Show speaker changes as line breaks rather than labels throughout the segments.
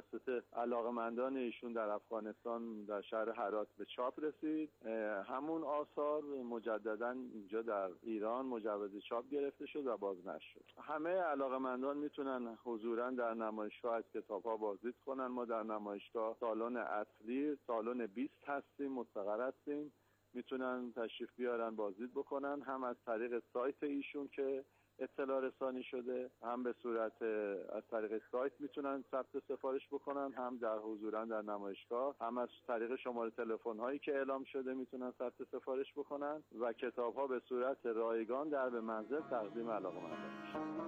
توسط علاقه‌مندان ایشون در افغانستان در شهر هرات به چاپ رسید. همون آثار مجددا اینجا در ایران مجوز چاپ گرفته شد و بازنشر شد. همه علاقه‌مندان میتونن حضوراً در نمایشگاه از کتاب‌ها بازدید کنن. ما در نمایشگاه سالن اصلی سالن 20 هستیم، مستقر هستیم. میتونن تشریف بیارن بازدید بکنن، هم از طریق سایت ایشون که اطلاع رسانی شده، هم به صورت از طریق سایت میتونن ثبت سفارش بکنن، هم در حضورا در نمایشگاه، هم از طریق شماره تلفن هایی که اعلام شده میتونن ثبت سفارش بکنن و کتاب ها به صورت رایگان در به منزل تقدیم علاقه‌مندان میشه.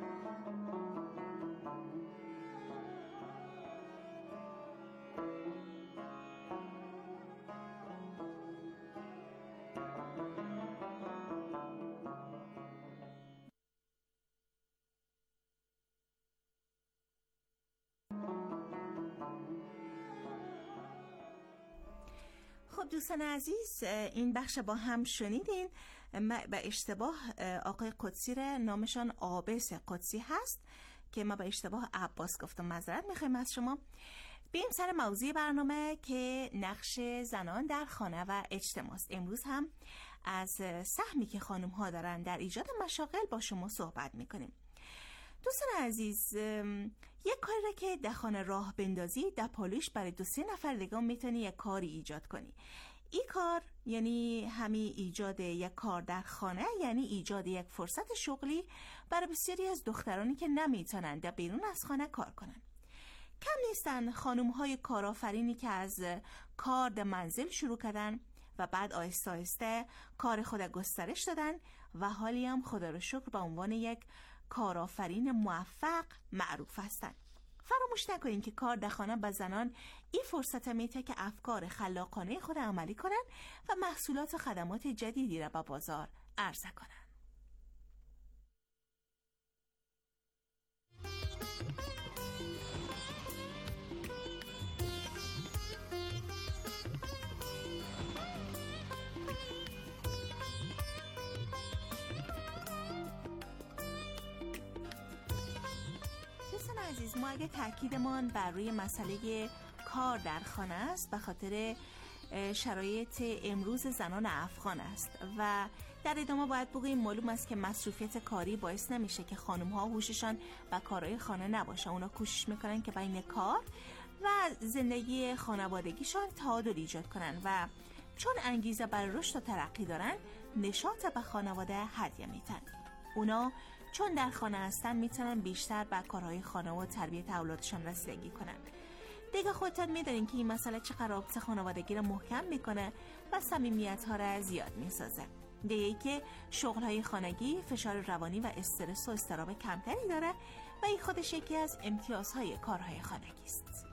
خب دوستان عزیز، این بخش با هم شنیدین. به اشتباه آقای قدسی را نامشان عابس قدسی هست که ما به اشتباه عباس گفتم، معذرت میخوایم از شما. بریم سر موضوع برنامه که نقش زنان در خانه و اجتماع است. امروز هم از سهمی که خانم ها دارن در ایجاد مشاغل با شما صحبت میکنیم. دوستان عزیز، یک کاری را که در خانه راه بندازی، در پالوش برای 2-3 نفر دیگه میتونی یک کاری ایجاد کنی. این کار یعنی همین ایجاد یک کار در خانه، یعنی ایجاد یک فرصت شغلی برای بسیاری از دخترانی که نمیتونن در بیرون از خانه کار کنن. کم نیستن خانم‌های کارآفرینی که از کار در منزل شروع کردن و بعد آهسته آهسته کار خود گسترش دادن و حالی هم خدا رو شکر به عنوان یک کارآفرین موفق معروف هستند. فراموش نکنین که کار در خانه به زنان این فرصت میده که افکار خلاقانه خود عملی کنن و محصولات و خدمات جدیدی را به بازار عرضه کنن. عزیز، ما اگه تأکیدمان بر روی مسئله کار در خانه است به خاطر شرایط امروز زنان افغان است و در ادامه باید بگوییم معلوم است که مصروفیت کاری باعث نمیشه که خانم ها هوششان به کارهای خانه نباشه. اونا کوشش میکنن که بین کار و زندگی خانوادگیشان تعادل ایجاد کنن و چون انگیزه برای رشد و ترقی دارن، نشاط به خانواده هدیه میدن. اونا چون در خانه هستن میتونن بیشتر به کارهای خانه و تربیت اولادشان رسیدگی کنن. دیگه خودتان میدونین که این مسئله چقدر رابطه خانوادگی رو محکم میکنه و صمیمیت ها رو زیاد میسازه. دیگه که شغلهای خانگی فشار روانی و استرس و اضطراب کمتری داره و این خودش یکی از امتیازهای کارهای خانگی است.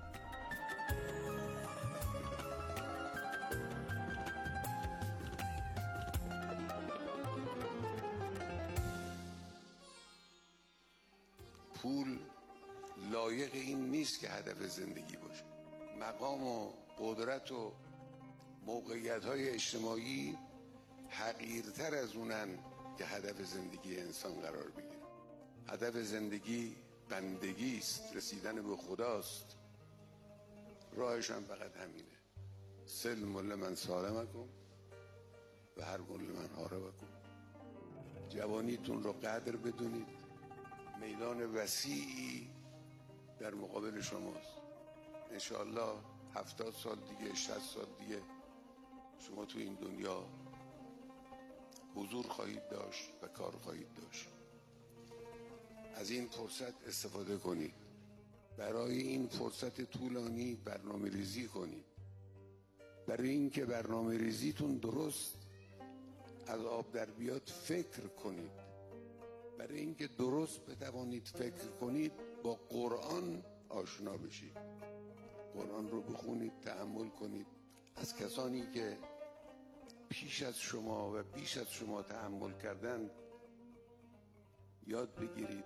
پول لایق این نیست که هدف زندگی باشه. مقام و قدرت و موقعیت‌های اجتماعی حقیرتر از اونن که هدف زندگی انسان قرار بگیره. هدف زندگی بندگی است، رسیدن به خداست. راهش هم فقط همینه. سل مل من سالمکم و هر مل من حاربکم. جوانیتون رو قدر بدونید. میدان وسیعی در مقابل شماست. انشاءالله 70 سال دیگه 60 سال دیگه شما تو این دنیا حضور خواهید داشت و کار خواهید داشت. از این فرصت استفاده کنید. برای این فرصت طولانی برنامه ریزی کنید. برای اینکه برنامه ریزیتون درست از آب در بیاد فکر کنید. برای اینکه درست بتوانید فکر کنید با قرآن آشنا بشید. قرآن رو بخونید، تأمل کنید. از کسانی که پیش از شما و بیش از شما تأمل کردند یاد بگیرید.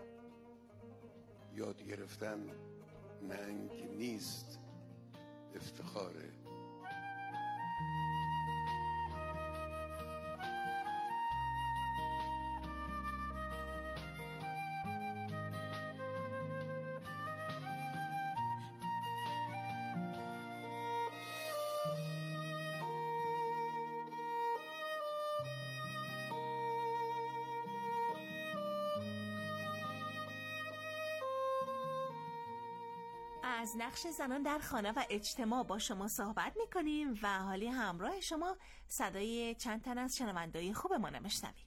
یاد گرفتن ننگ نیست، افتخاره.
از نقش زنان در خانه و اجتماع با شما صحبت میکنیم و حالی همراه شما صدای چند تن از شنونده‌های خوب ما نمیشنویم.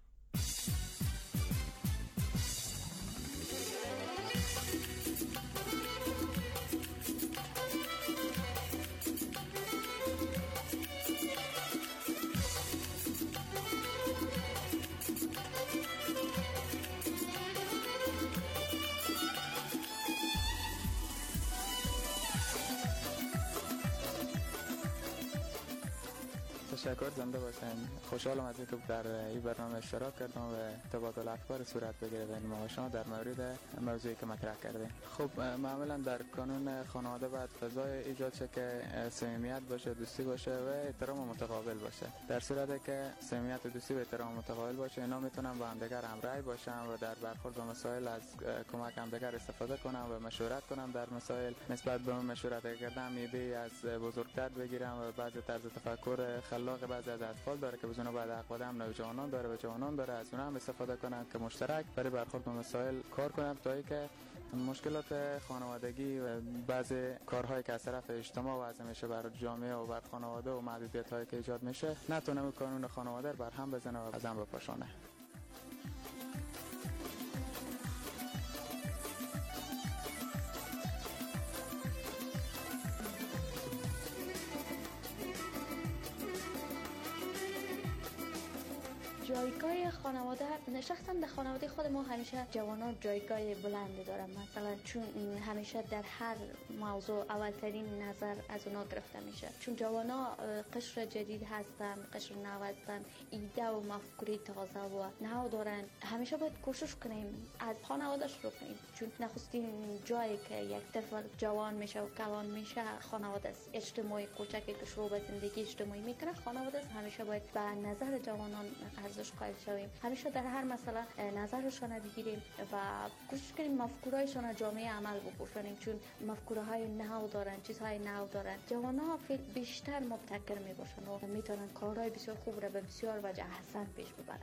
تشکر، زنده باشین. خوشحالم از اینکه در این برنامه اشتراک کردم و تبادل افکار صورت بگیره بین ما و شما در مورد موضوعی که مطرح کردیم. خب معمولا در قانون خانواده باید فضای ایجاد شه که صمیمیت باشه، دوستی باشه و احترام متقابل باشه. در صورتی که صمیمیت و دوستی و احترام متقابل باشه، اینا میتونن با همدیگر همراه باشن و در برخورد با مسائل از کمک همدیگر استفاده کنن و مشورت کنن در مسائل. نسبت به مشورت کردن ایده از بزرگتر بگیرن و بعضی طرز تفکر خلاق بعضی از اطفال داره که بزنه بعد اقوال هم نوجوانان داره و جوانان داره، از اونها هم استفاده کنن که مشترک برای برخورد با مسائل کار کنن تا اینکه مشکلات خانوادگی و بعضی کارهایی که از طرف اجتماع وضع میشه بر جامعه و بر خانواده و محدودیت‌هایی که ایجاد میشه نتونه قانون خانواده بر هم بزنه و از هم بپاشونه.
جایگاه خانواده، شخصا در خانواده خود ما همیشه جوانان جایگاه بلند دارن، مثلا چون همیشه در هر موضوع اولترین نظر از اونا گرفته میشه، چون جوانا قشر جدید هستن، قشر نو هستن، ایده و مفکوره تازه و نو دارن. همیشه باید کوشش کنیم از خانواده شروع کنیم، چون نخستین جایی که یک طفل جوان میشه و کلان میشه خانواده است. اجتماعی کوچکی که شروع به زندگی اجتماعی میکنه خانواده است. همیشه باید به نظر جوانان ارزش قائل شویم، همیشه در هر مسئله نظرشون بگیریم و کوشش کنیم مفکورهایشون جامعه عمل بپوشونیم، چون مفکوره های نو دارن، چیزهای نو دارن. جوانها بیشتر مبتکر میباشن و میتونن کارهای بسیار خوب را به بسیار وجه حسن پیش ببرن.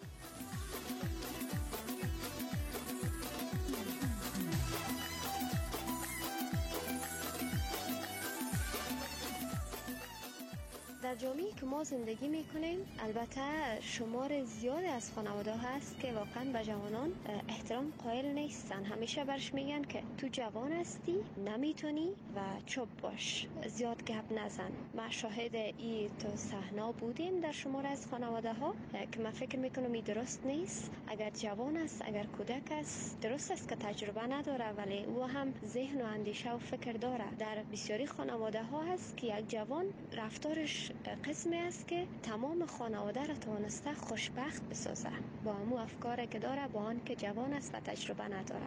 در جامعه‌ای که ما زندگی میکنیم البته شمار زیاد از خانواده هست که واقعا به جوانان احترام قائل نیستن. همیشه برش میگن که تو جوان هستی، نمیتونی و چوب باش، زیاد گپ نزن. ما شاهد این تو صحنه بودیم در شمار از خانواده ها که من فکر میکنم این درست نیست. اگر جوان است، اگر کودک است، درست است که تجربه نداره ولی او هم ذهن و اندیشه و فکر داره. در بسیاری خانواده ها هست که یک جوان رفتارش قسمی است که تمام خانواده را توانسته خوشبخت بسازه با همون افکاری که داره، با آن که جوان است و تجربه نداره.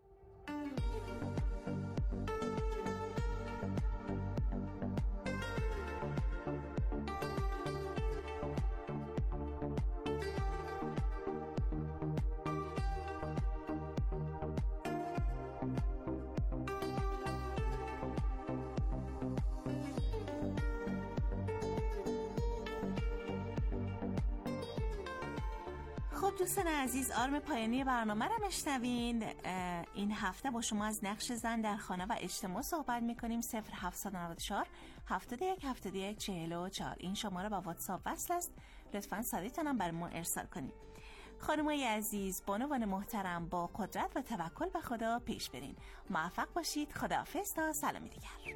خب دوستان عزیز، آرم پایانی برنامه را میشنوین. این هفته با شما از نقش زن در خانه و اجتماع صحبت میکنیم. 0794 71 71 44 این شماره با واتساپ وصل است. لطفاً صدایتان هم بر ما ارسال کنید. خانمای عزیز، بانوان محترم، با قدرت و توکل به خدا پیش برین. موفق باشید. خداحافظ تا سلامی دیگر.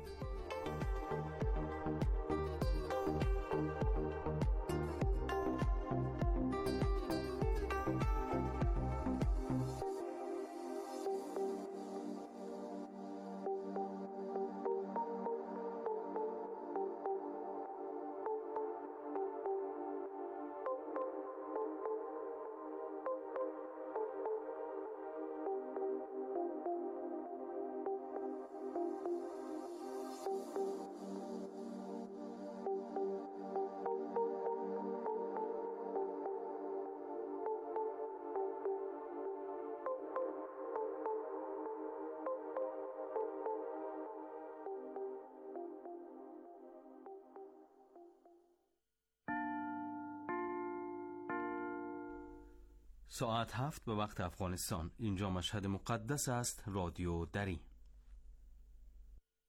ساعت 7 به وقت افغانستان. اینجا مشهد مقدس است، رادیو دری.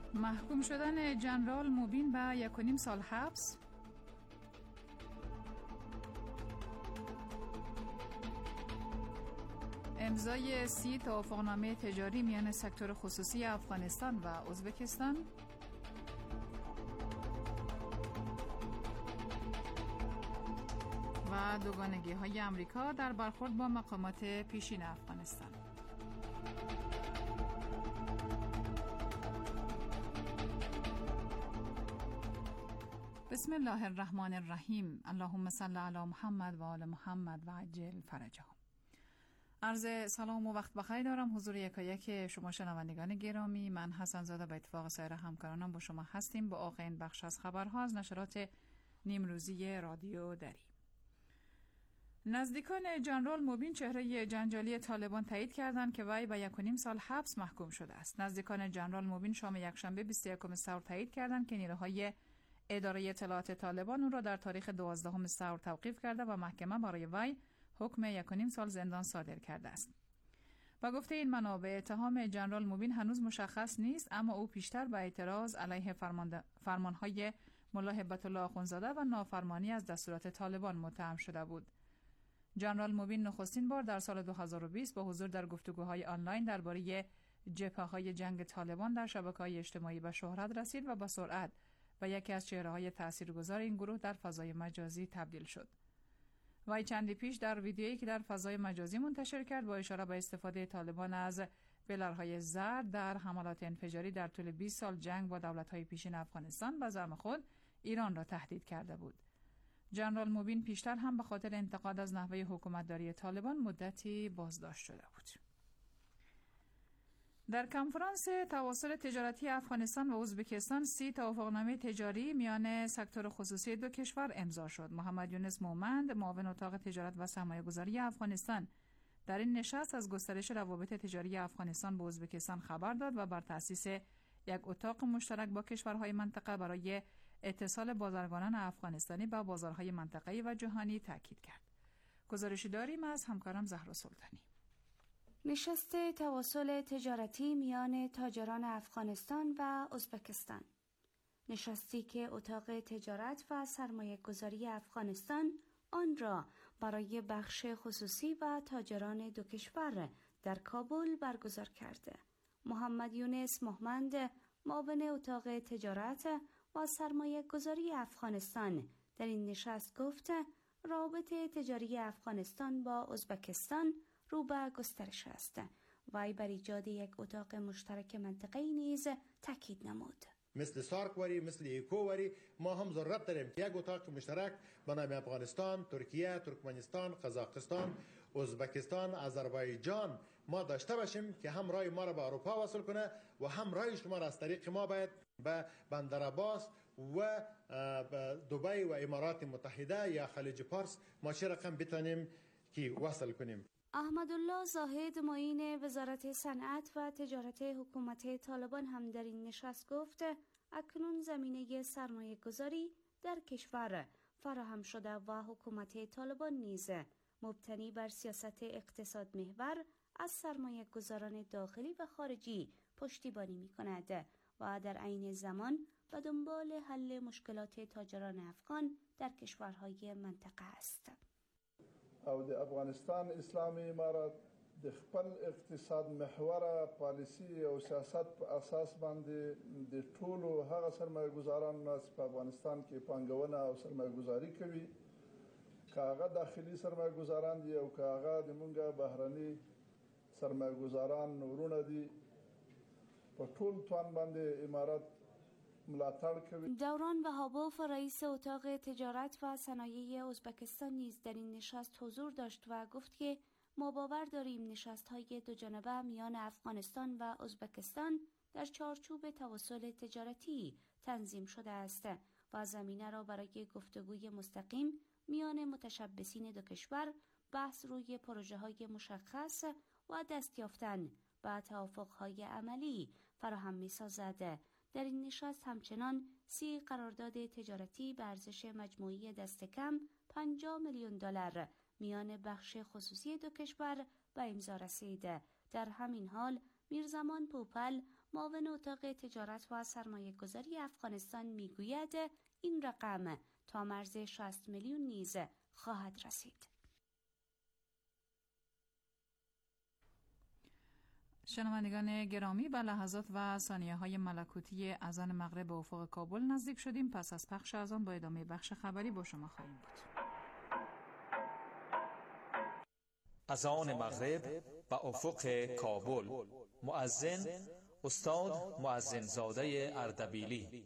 محکوم شدن ژنرال موبین به 1.5 سال حبس. امضای 30 توافقنامه تجاری میان سکتور خصوصی افغانستان و ازبکستان. و دوگانگی‌های آمریکا در برخورد با مقامات پیشین افغانستان. بسم الله الرحمن الرحیم. اللهم صل علی محمد و آل محمد و عجل فرجهم. عرض سلام و وقت بخیر دارم حضور یکایک شما شنوندگان گرامی. من حسن زاده به اتفاق سایر همکارانم با شما هستیم با آخرین بخش از خبرها از نشرات نیمروزی رادیو دری. نزدیکان ژنرال موبین چهره جنجالی طالبان تایید کردند که وی به 1.5 سال حبس محکوم شده است. نزدیکان ژنرال موبین شام یکشنبه 21 ثور تایید کردند که نیروهای اداره اطلاعات طالبان او را در تاریخ 12 ثور توقیف کرده و محکمه برای وی حکم 1.5 سال زندان صادر کرده است. با گفته این منابع اتهام ژنرال موبین هنوز مشخص نیست، اما او پیشتر به اعتراض علیه فرمانهای ملا هبت الله آخوندزاده و نافرمانی از دستورات طالبان متهم شده بود. ژنرال موبین نخستین بار در سال 2020 با حضور در گفتگوهای آنلاین درباره جبهه‌های جنگ طالبان در شبکه‌های اجتماعی به شهرت رسید و با سرعت و یکی از چهره‌های تاثیرگذار این گروه در فضای مجازی تبدیل شد. وی چندی پیش در ویدیویی که در فضای مجازی منتشر کرد با اشاره به استفاده طالبان از بلرهای زرد در حملات انفجاری در طول 20 سال جنگ با دولت‌های پیشین افغانستان به زعم خود ایران را تهدید کرده بود. ژنرال موبین پیشتر هم به خاطر انتقاد از نحوه حکومتداری طالبان مدتی بازداشت شده بود. در کنفرانس تواصل تجارتی افغانستان و ازبکستان 30 توافقنامه تجاری میان سکتور خصوصی دو کشور امضا شد. محمد یونس مومند، معاون اتاق تجارت و سرمایه‌گذاری افغانستان، در این نشست از گسترش روابط تجاری افغانستان با ازبکستان خبر داد و بر تأسیس یک اتاق مشترک با کشورهای منطقه برای اتصال بازرگانان افغانستانی با بازارهای منطقه‌ای و جهانی تاکید کرد. گزارشی داریم از همکارم زهرا سلطانی.
نشست تواصل تجارتی میان تاجران افغانستان و ازبکستان، نشستی که اتاق تجارت و سرمایه گذاری افغانستان آن را برای بخش خصوصی و تاجران دو کشور در کابل برگزار کرده. محمد یونس مومند، معاون اتاق تجارت و سرمایه گذاری افغانستان، در این نشست گفت رابط تجاری افغانستان با ازبکستان رو به گسترش است. وی بر ایجاد یک اتاق مشترک منطقه‌ای نیز تاکید نمود.
مثل سارک وری، مثل ایکو وری، ما هم ضرورت داریم که یک اتاق مشترک به نام افغانستان، ترکیه، ترکمنستان، قزاقستان، ازبکستان، آذربایجان ما داشته باشیم که هم رای ما را به اروپا وصل کنه و هم رای شما را از طریق ما باید به بندر عباس و دبی و امارات متحده یا خلیج فارس ما چه رقم بتانیم که وصل کنیم.
احمدالله زاهد، معین وزارت صنعت و تجارت حکومت طالبان، هم در این نشست گفت اکنون زمینه سرمایه گذاری در کشور فراهم شده و حکومت طالبان نیز مبتنی بر سیاست اقتصاد محور از سرمایه گذاران داخلی و خارجی پشتیبانی می کند و در عین زمان به دنبال حل مشکلات تاجران افغان در کشورهای منطقه است.
او د افغانستان اسلامي امارات د خپل اقتصاد محور پالیسی او سیاست په اساس باندې د ټولو هغه سرمایه‌ګزارانو چې په افغانستان کې پانګونه او سرمایه‌ګزاري کوي، که هغه داخلي سرمایه‌ګزاران دي او که هغه د مونږه بهرني سرمایه‌ګزاران ورونه دي، په ټول توان باندې امارات
دوران وهابوف، رئیس اتاق تجارت و صنایع ازبکستان، نیز در این نشست حضور داشت و گفت که ما باور داریم نشست‌های دوجانبه میان افغانستان و ازبکستان در چارچوب تواصل تجارتی تنظیم شده است و زمینه را برای گفتگوی مستقیم میان متشبثین دو کشور، بحث روی پروژه‌های مشخص و دست یافتن به توافق‌های عملی فراهم می‌سازد. در این نشست همچنان 30 قرارداد تجارتی به ارزش مجموعی دست کم $50 میلیون میان بخش خصوصی دو کشور به امضا رسید. در همین حال میرزمان پوپل، معاون اتاق تجارت و سرمایه گذاری افغانستان میگوید این رقم تا مرز 60 میلیون نیز خواهد رسید.
شنوندگان گرامی، به لحظات و ثانیه‌های ملکوتی اذان مغرب به افق کابل نزدیک شدیم. پس از پخش از آن با ادامه بخش خبری با شما خواهیم بود.
اذان مغرب به افق کابل. مؤذن استاد مؤذن زاده اردبیلی.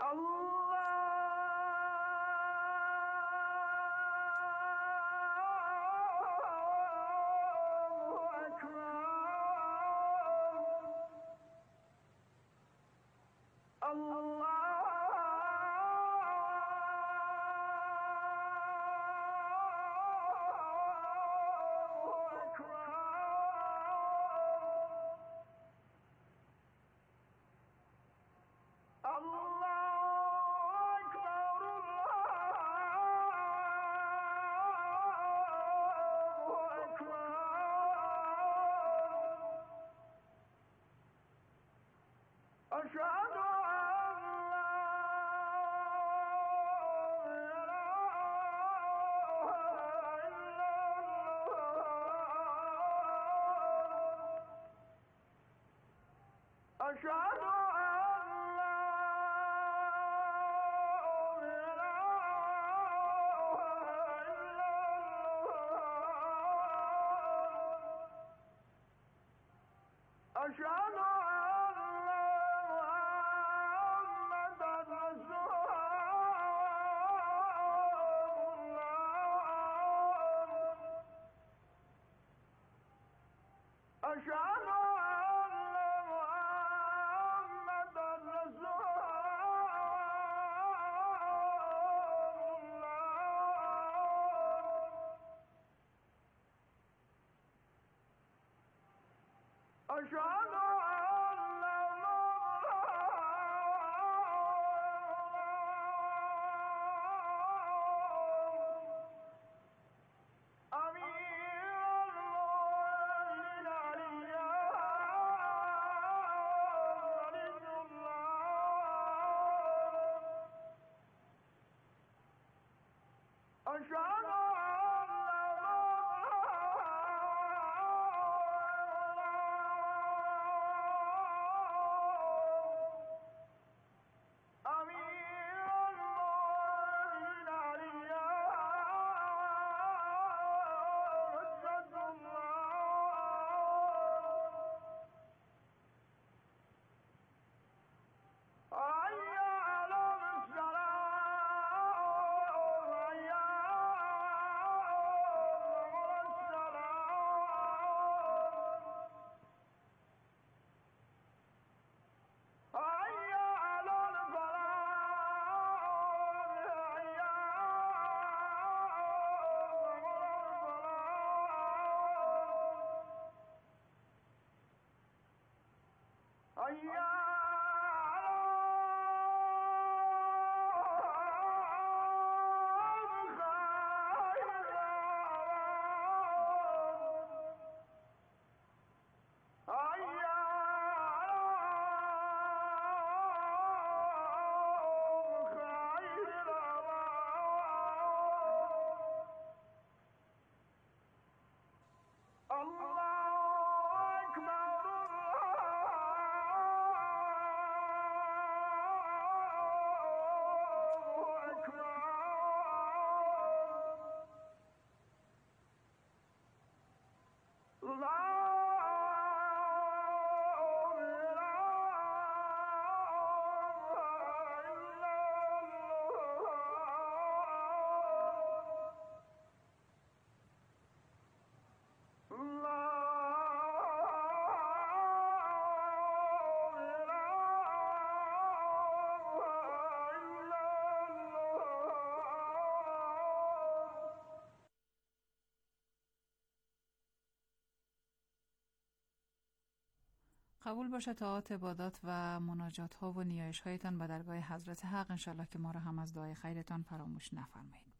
قبول باشه طاعات، عبادات و مناجات ها و نیایش هایتان به درگاه حضرت حق، انشالله که ما را هم از دعای خیرتان فراموش نفرمایید.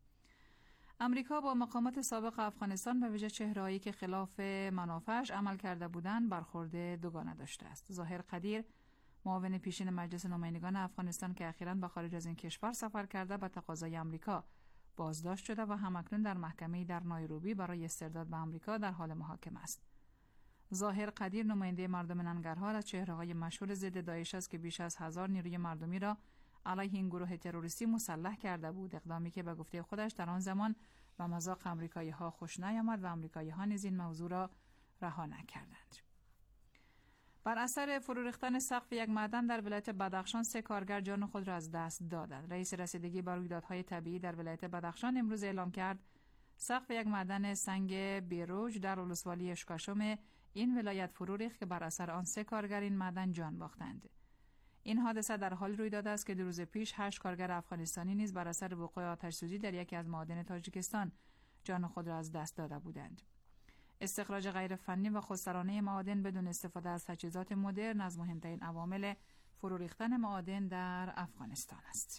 امریکا با مقامات سابق افغانستان به ویژه چهرهایی که خلاف منافعش عمل کرده بودند برخورد دوگانه داشته است. ظاهر قدیر معاون پیشین مجلس نمایندگان افغانستان که اخیراً به خارج از این کشور سفر کرده به تقاضای آمریکا بازداشت شده و همکنون در محکمه در نایروبی برای استرداد به آمریکا در حال محاکمه است. ظاهر قدیر نماینده مردم ننگرهار از چهره‌های مشهور ضد داعش است که بیش از 1000 نیروی مردمی را علیه این گروه تروریستی مسلح کرده بود، اقدامی که به گفته خودش در آن زمان به مذاق آمریکایی‌ها خوش نیامد و آمریکایی‌ها نیز این موضوع را رها نکردند. بر اثر فرو ریختن سقف یک معدن در ولایت بدخشان 3 کارگر جان خود را از دست دادند. رئیس رسیدگی بر رویدادهای طبیعی در ولایت بدخشان امروز اعلام کرد سقف یک معدن سنگ بیروج در ولسوالی اشکاشم این ولایت فرو ریخت که بر اثر آن 3 کارگر این معدن جان باختند. این حادثه در حال روی داده است که 2 روز پیش 8 کارگر افغانستانی نیز بر اثر وقوع آتش‌سوزی در یکی از معادن تاجیکستان جان خود را از دست داده بودند. استخراج غیر فنی و خودسرانه معادن بدون استفاده از تجهیزات مدرن از مهمترین عوامل فرو ریختن معادن در افغانستان است.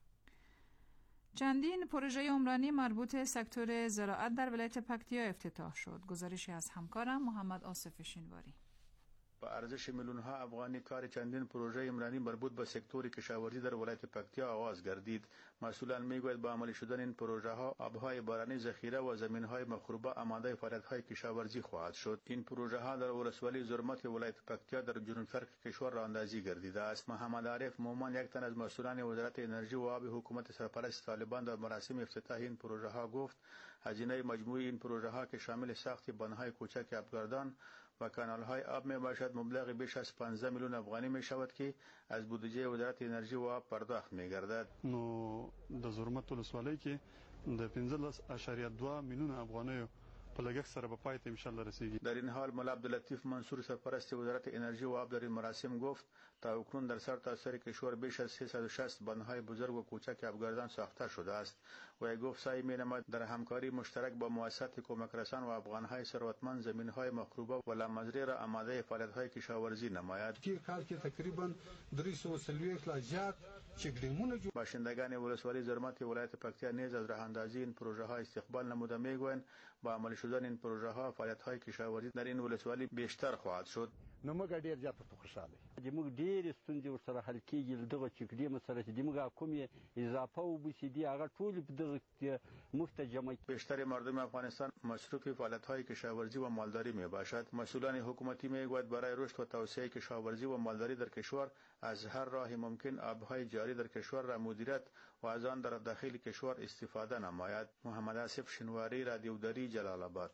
چندین پروژه عمرانی مربوط سکتور زراعت در ولایت پکتیا افتتاح شد. گزارشی از همکارم محمد آصف شینواری.
با ارزش میلیون‌ها افغانی کار چندین پروژه عمرانی مربوط به سکتور کشاورزی در ولایت پکتیا آغاز گردید. مسئولان میگویند با عملی شدن این پروژه ها آبهای بارانی ذخیره و زمین‌های مخروبه آماده فعالیت‌های کشاورزی خواهد شد. این پروژه ها در ولسوالی زرمت ولایت پکتیا در جنوب شرق کشور راه اندازی گردیده است. محمد عارف مومن یک تن از مسئولان وزارت انرژی و آب حکومت سرپرست طالبان در مراسم افتتاح این پروژه ها گفت هزینه مجموعی این پروژه ها که شامل ساخت بندهای کوچک آبگردان و کانال‌های آب می باشد مبلغ بیش از 15 میلیون افغانی می شود که از بودجه وزارت انرژی و آب پرداخت می گردد.
نو د زرمت ولسوالی کې د 15.2 میلیون افغانیو په لګښت سره به پای ته ان شاء الله رسیږي.
در این حال مولا عبداللطیف منصور سرپرست وزارت انرژی و آب در این مراسم گفت تا اکنون در سرتاسر کشور بیش از 360 بندهای بزرگ و کوچک آبگردان ساخته شده است. و گفت سعی می‌نماید در همکاری مشترک با مؤسسات کمک رسان و افغان‌های ثروتمند زمین‌های مخروبه و لامزرعه را آماده فعالیت‌های کشاورزی نماید.
تیر کال کې تقریبا 330 لا زیات چکډیمونه
باشندگان ولسوالی زرمت ولایت پکتیا نیز از راه اندازی این پروژه ها استقبال نموده میگویند با عمل شدن این پروژه ها فعالیت‌های کشاورزی در این ولسوالی بیشتر خواهد شد.
نو موږ ډیر زیات خوشاله دي. موږ ډیر ستونزې ورسره حل کیږي. دغه چکډیم سره چې موږ کومې اضافه او بسیدي هغه ټول په دغه مختجمه.
بیشتر مردم افغانستان مصروف فعالیت‌های کشاورزی و مالداری میباشد. مسئولان حکومتی میگویند برای رشد و توسعه کشاورزی و مالداری در کشور از هر راه ممکن آبهای جاری در کشور را مدیریت و از آن در داخل کشور استفاده نماید. محمد آصف شینواری، رادیو دری، جلال آباد.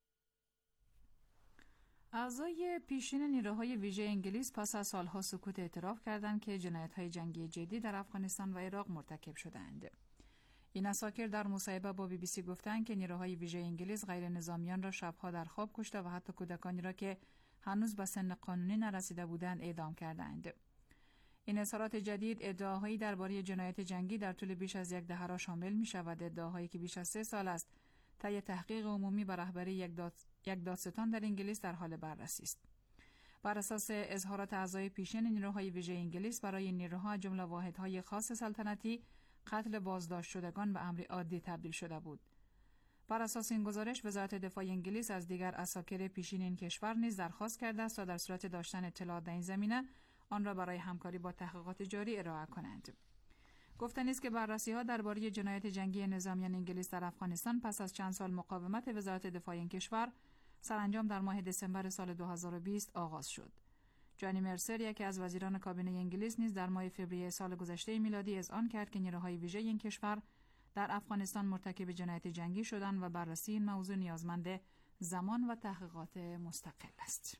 اعضای پیشین نیروهای ویژه انگلیس پس از سالها سکوت اعتراف کردند که جنایت‌های جنگی جدی در افغانستان و عراق مرتکب شدند. این اساکر در مصاحبه با BBC گفتند که نیروهای ویژه انگلیس غیر نظامیان را شبها در خواب کشته و حتی کودکانی را که هنوز به سن قانونی نرسیده بودند اعدام کردند. این اظهارات جدید ادعاهایی درباره جنایت جنگی در طول بیش از یک دهه را شامل می‌شود، ادعاهایی که بیش از 3 سال است طی تحقیق عمومی بر رهبری یک دادستان در انگلیس در حال بررسی است. بر اساس اظهارات اعضای پیشین نیروهای ویژه انگلیس برای نیروها جمله واحدهای خاص سلطنتی قتل بازداشت شدگان به امر عادی تبدیل شده بود. بر اساس این گزارش وزارت دفاع انگلیس از دیگر اساکر پیشین این کشور نیز درخواست کرده است تا در صورت داشتن اطلاعات در این زمینه آن را برای همکاری با تحقیقات جاری ارائه کنند. گفتنی است که بررسی‌ها درباره جنایت جنگی نظامیان انگلیس در افغانستان پس از چند سال مقاومت وزارت دفاع این کشور سرانجام در ماه دسامبر سال 2020 آغاز شد. جانی مرسر، یکی از وزیران کابینه انگلیس، نیز در ماه فوریه سال گذشته میلادی اذعان کرد که نیروهای ویژه این کشور در افغانستان مرتکب جنایت جنگی شدند و بررسی این موضوع نیازمند زمان و تحقیقات مستقل است.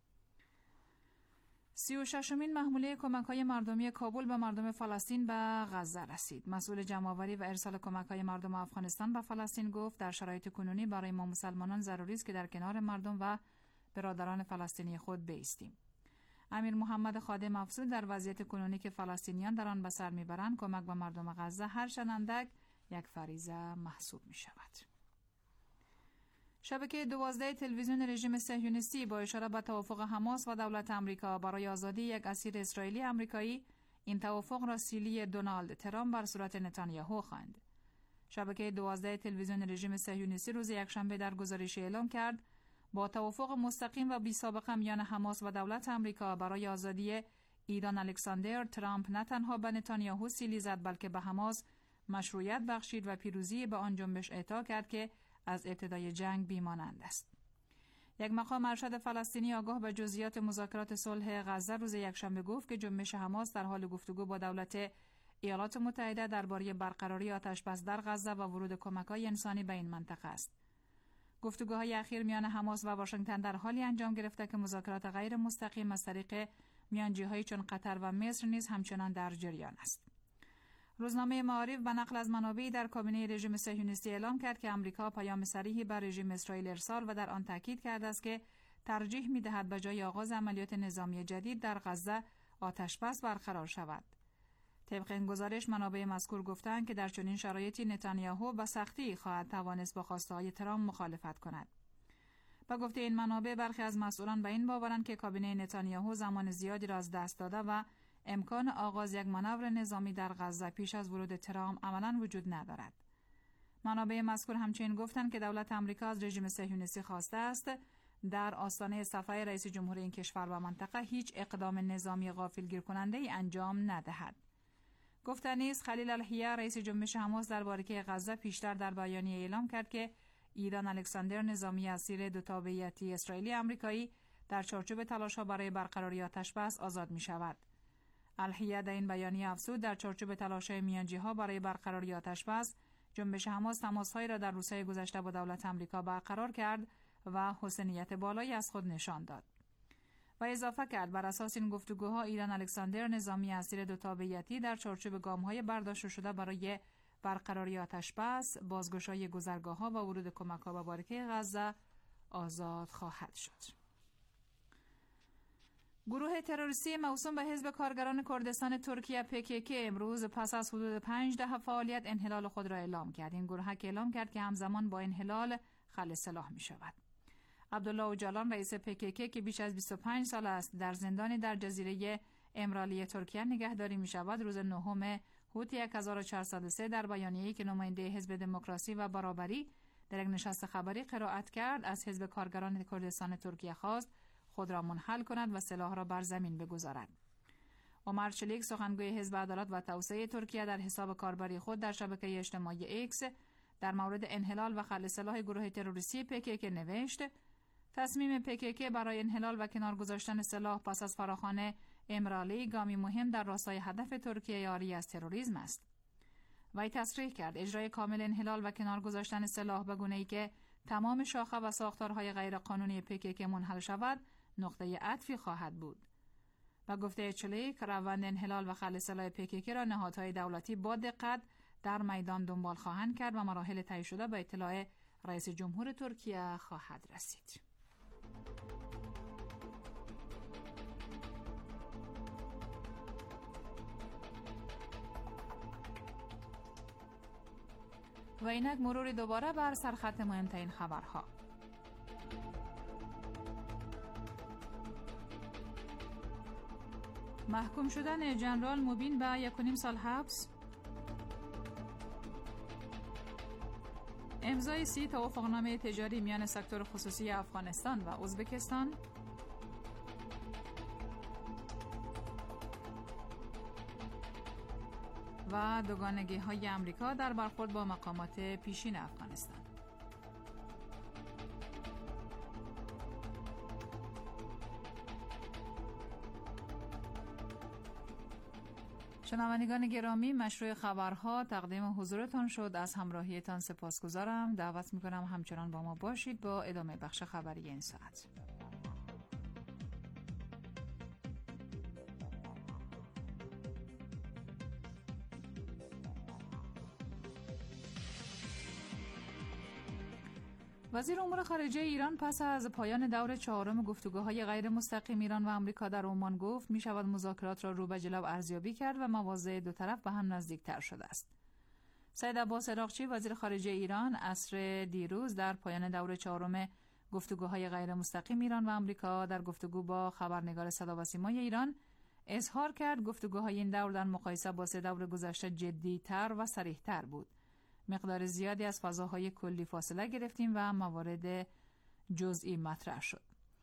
36مین محموله کمک‌های مردمی کابل به مردم فلسطین به غزه رسید. مسئول جمع‌آوری و ارسال کمک‌های مردم افغانستان به فلسطین گفت در شرایط کنونی برای ما مسلمانان ضروری است که در کنار مردم و برادران فلسطینی خود بایستیم. امیر محمد خادم افزود در وضعیت کنونی که فلسطینیان در آن به سر میبرند کمک به مردم غزه هر چند یک فریضه محسوب می‌شود. شبکه 12 تلویزیون رژیم صهیونیستی با اشاره به توافق حماس و دولت آمریکا برای آزادی یک اسیر اسرائیلی آمریکایی این توافق را سیلی دونالد ترامپ بر صورت نتانیاهو خواند. شبکه 12 تلویزیون رژیم صهیونیستی روز یکشنبه در گزارشی اعلام کرد با توافق مستقیم و بی‌سابقه میان حماس و دولت آمریکا برای آزادی ایران الکساندر ترامپ نه تنها به نتانیاهو سیلی زد بلکه به حماس مشروعیت بخشید و پیروزی به آن جنبش اعطا کرد که از ابتدای جنگ بیمانند است. یک مقام ارشد فلسطینی آگاه به جزئیات مذاکرات صلح غزه روز یکشنبه گفت که جنبش حماس در حال گفتگو با دولت ایالات متحده درباره برقراری آتش‌بس در غزه و ورود کمک‌های انسانی به این منطقه است. گفتگوهای اخیر میان حماس و واشنگتن در حالی انجام گرفته که مذاکرات غیر مستقیم از طریق میانجی‌هایی چون قطر و مصر نیز همچنان در جریان است. روزنامه معارف به نقل از منابعی در کابینه رژیم صهیونیستی اعلام کرد که آمریکا پیام صریحی بر رژیم اسرائیل ارسال و در آن تاکید کرده است که ترجیح می‌دهد به جای آغاز عملیات نظامی جدید در غزه آتش‌بس برقرار شود. طبق این گزارش منابع مذکور گفتند که در چنین شرایطی نتانیاهو به سختی خواهد توانست با خواسته‌های ترامپ مخالفت کند. با گفته این منابع برخی از مسئولان به این باورند که کابینه نتانیاهو زمان زیادی را از دست داده و امکان آغاز یک مانور نظامی در غزه پیش از ورود ترامپ عملاً وجود ندارد. منابع مذکور همچنین گفتند که دولت آمریکا از رژیم صهیونیستی خواسته است در آستانه سفر رئیس جمهور این کشور به منطقه هیچ اقدام نظامی غافلگیر کننده ای انجام ندهد. گفتنی است خلیل الحیه رئیس جنبش حماس درباره غزه پیشتر در بیانیه اعلام کرد که ایران الکساندر نظامی اسیر دو تابعیتی اسرائیلی آمریکایی در چارچوب تلاش‌ها برای برقراری آتش‌بس آزاد می‌شود. الحیه در این بیانیه افزود در چارچوب تلاش‌های میانجی‌ها برای برقراری آتش‌بس جنبش حماس تماس‌هایی را در روزهای گذشته با دولت آمریکا برقرار کرد و حسنیت بالایی از خود نشان داد. و اضافه کرد بر اساس این گفتگوها ایران الکساندر نظامی اسیر دو تابعیتی در چارچوب گام‌های برداشته شده برای برقراری آتش‌بس، بازگشایی گذرگاه‌ها و ورود کمک‌ها به بارکه غزه آزاد خواهد شد. گروه تروریستی موسوم به حزب کارگران کردستان ترکیه PKK امروز پس از حدود 5 دهه فعالیت انحلال خود را اعلام کرد. این گروه اعلام کرد که همزمان با انحلال خلع سلاح می شود. عبدالله اوجالان رئیس PKK که بیش از 25 سال است در زندانی در جزیره امرالی ترکیه نگهداری می شود روز 9 هوت 1403 در بیانیه‌ای که نماینده حزب دموکراسی و برابری در یک نشست خبری قرائت کرد از حزب کارگران کردستان ترکیه خواست خود را منحل کند و سلاح را بر زمین بگذارد. عمر چلیک سخنگوی حزب عدالت و توسعه ترکیه در حساب کاربری خود در شبکه اجتماعی ایکس در مورد انحلال و خلع سلاح گروه تروریستی PKK نوشت تصمیم PKK برای انحلال و کنار گذاشتن سلاح پس از فراخوان امرالی گامی مهم در راستای هدف ترکیه یاری از تروریسم است. وی تصریح کرد اجرای کامل انحلال و کنار گذاشتن سلاح به گونه‌ای که تمام شاخه و ساختارهای غیرقانونی PKK منحل شود نقطه عطفی خواهد بود. و گفته چلیک روند انحلال و خلع سلاح PKK را نهادهای دولتی با دقت در میدان دنبال خواهند کرد و مراحل طی شده به اطلاع رئیس جمهور ترکیه خواهد رسید. و اینک مرور دوباره بر سرخط مهمترین خبرها. محکوم شدن جنرال موبین به 1.5 سال حبس. امضای 30 توافقنامه تجاری میان سکتور خصوصی افغانستان و ازبکستان. و دوگانگی‌های آمریکا در برخورد با مقامات پیشین افغانستان. شنوندگان گرامی، مشروع خبرها تقدیم حضورتان شد. از همراهیتان سپاسگزارم. دعوت می‌کنم همچنان با ما باشید با ادامه بخش خبری این ساعت. وزیر امور خارجه ایران پس از پایان دور 4 گفتگوهای غیر مستقیم ایران و آمریکا در عمان گفت می شود مذاکرات را رو به جلو ارزیابی کرد و مواضع دو طرف به هم نزدیکتر شده است. سید عباس عراقچی وزیر خارجه ایران عصر دیروز در پایان دور 4 گفتگوهای غیر مستقیم ایران و آمریکا در گفتگو با خبرنگار صدا و سیمای ایران اظهار کرد گفتگوهای این دور در مقایسه با 3 دور گذشته جدی‌تر و صریح‌تر بود. مقدار زیادی از فضاهای کلی فاصله گرفتیم و موارد جزئی مطرح شد.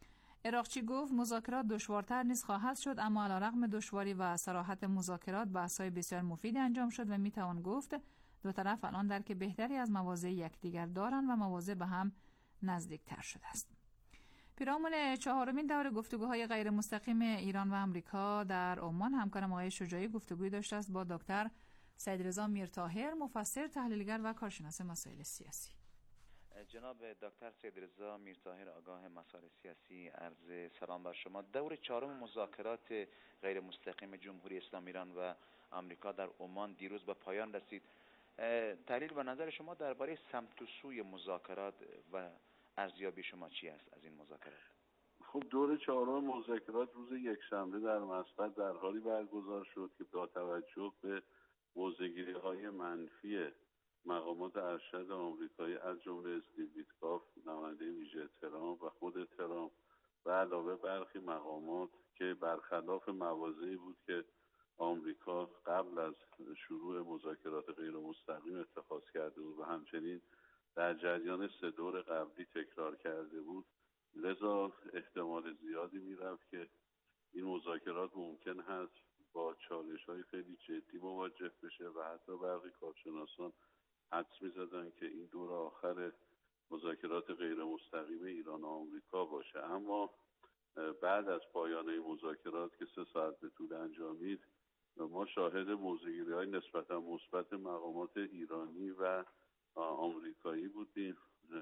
عراقچی گفت مذاکرات دشوارتر نیز خواهد شد، اما علیرغم دشواری و صراحت مذاکرات بحث‌های بسیار مفیدی انجام شد و میتوان گفت دو طرف الان درک بهتری از مواضع یکدیگر دارند و مواضع به هم نزدیکتر شده است. پیرامون چهارمین دور گفتگوهای غیر مستقیم ایران و آمریکا در عمان، همکارم آقای شجاعی گفتگویی داشته است با دکتر سیدرضا میرطاهر، مفسر، تحلیلگر و کارشناس مسائل سیاسی.
جناب دکتر سیدرضا میرطاهر، آگاه مسائل سیاسی، عرض سلام بر شما. دور چهارم مذاکرات غیر مستقیم جمهوری اسلامی ایران و آمریکا در عمان دیروز به پایان رسید. تحلیل و نظر شما درباره سمت و سوی مذاکرات و ارزیابی شما چی است از این مذاکرات؟
خب دور چهارم مذاکرات روز یکشنبه در مسقط در حالی برگزار شد که با توجه به موضع‌گیری‌های منفی مقامات ارشد آمریکایی از جمله استیو ویتکاف، نماینده ویژه ترامپ و خود ترامپ و علاوه برخی مقامات که برخلاف مواضعی بود که آمریکا قبل از شروع مذاکرات غیر مستقیم اتخاذ کرده بود و همچنین در جریان 3 دور قبلی تکرار کرده بود، لذا احتمال زیادی میرفت که این مذاکرات ممکن هست با چالش‌های خیلی جدی مواجه بشه و حتی برخی کارشناسان حدس می‌زدن که این دور آخر مذاکرات غیر مستقیم ایران و آمریکا باشه. اما بعد از پایان این مذاکرات که 3 ساعت به طول انجامید، ما شاهد موضع‌گیری‌های نسبتاً مثبت مقامات ایرانی و آمریکایی بودیم.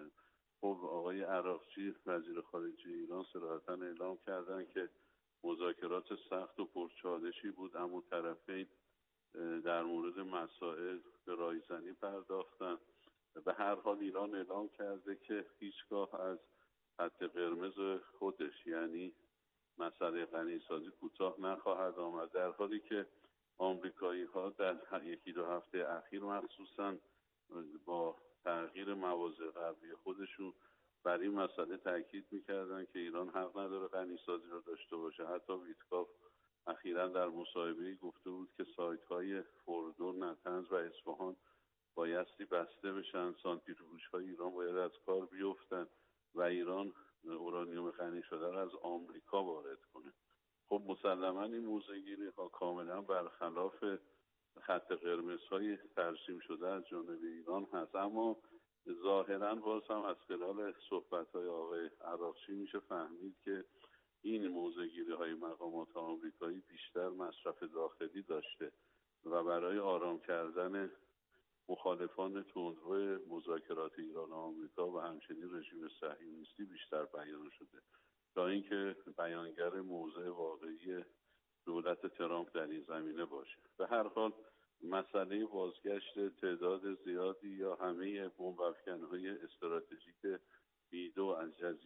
خب آقای عراقچی وزیر خارجه ایران صراحتاً اعلام کردن که مذاکرات سخت و پرچالشی بود، اما طرفین در مورد مسائل به رایزنی پرداختن. به هر حال ایران اعلام کرده که هیچگاه از خط قرمز خودش یعنی مسئله غنیسازی کوتاه نخواهد آمد، در حالی که آمریکایی ها در 1-2 هفته اخیر مخصوصاً با تغییر مواضع غربی خودشون بر این مسئله تاکید میکردن که ایران حق نداره غنیسازی رو داشته باشه. حتی ویتکاف اخیراً در مصاحبه‌ای گفته بود که سایت‌های فوردو، نطنز و اصفهان بایستی بسته بشن، سانتریفیوژهای ایران باید از کار بیفتن و ایران اورانیوم غنی شده را از آمریکا وارد کنه. خب مسلماً این موضع‌گیری‌ها کاملاً برخلاف خط قرمزهای ترسیم شده از جانب ایران هست، اما ظاهراً باز هم از خلال صحبت‌های آقای عراقچی میشه فهمید که این موضع‌گیری‌های مقامات آمریکایی بیشتر مصرف داخلی داشته و برای آرام کردن مخالفان تندرو مذاکرات ایران و آمریکا و همچنین رژیم صهیونیستی بیشتر بیان شده تا اینکه بیانگر موضع واقعی دولت ترامپ در این زمینه باشه. به هر حال مسئله بازگشت تعداد زیادی یا همه بمب‌افکن‌های استراتژیک بیدو از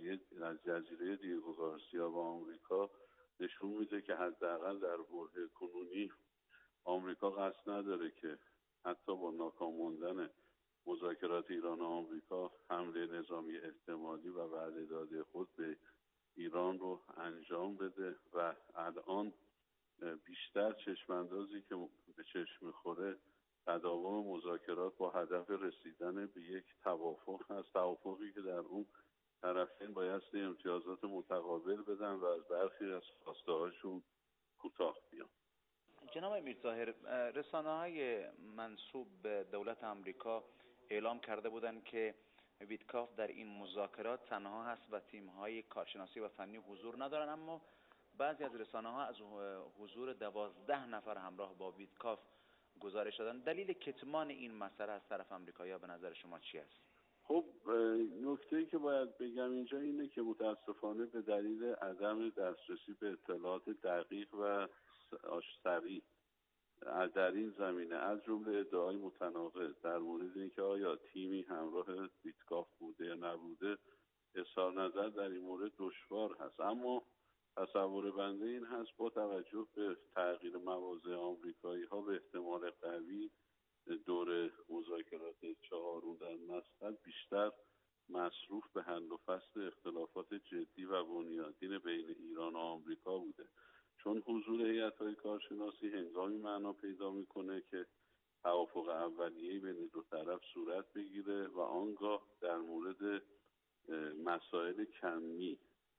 جزیره دیگو گارسیا و آمریکا نشون میده که حداقل در برهه کنونی آمریکا قصد نداره که حتی با ناکام ماندن مذاکرات ایران و آمریکا حمله نظامی احتمالی و وعده داده خود به ایران رو انجام بده و الان بیشتر چشماندازی که به چشم میخوره تداوم مذاکرات با هدف رسیدن به یک توافق هست، توافقی که در اون طرفین بایستی امتیازات متقابل بدن و از برخی از خواسته هاشون کوتاه بیان.
جناب میرطاهر، رسانه‌های منسوب به دولت آمریکا اعلام کرده بودند که ویتکاف در این مذاکرات تنها هست و تیم‌های کارشناسی و فنی حضور ندارن، اما بعضی از رسانه‌ها از حضور 12 نفر همراه با ویتکاف گزارش دادن. دلیل کتمان این مسئله از طرف آمریکایی‌ها به نظر شما چی است؟
خب نکته‌ای که باید بگم اینجا اینه که متاسفانه به دلیل عدم دسترسی به اطلاعات دقیق و سریع در این زمینه از جمله ادعای متناقض در مورد اینکه آیا تیمی همراه ویتکاف بوده یا نبوده، اظهار نظر در این مورد دشوار هست. اما تصور بنده این هست با توجه به تغییر مواضع آمریکایی ها به احتمال قوی دور مذاکرات 4 در مسقط بیشتر مصروف به حل و فصل اختلافات جدی و بنیادین بین ایران و آمریکا بوده، چون حضور هیئت‌های کارشناسی هنگامی معنا پیدا میکنه که توافق اولیه‌ای بین دو طرف صورت بگیره و آنگاه در مورد مسائل کمی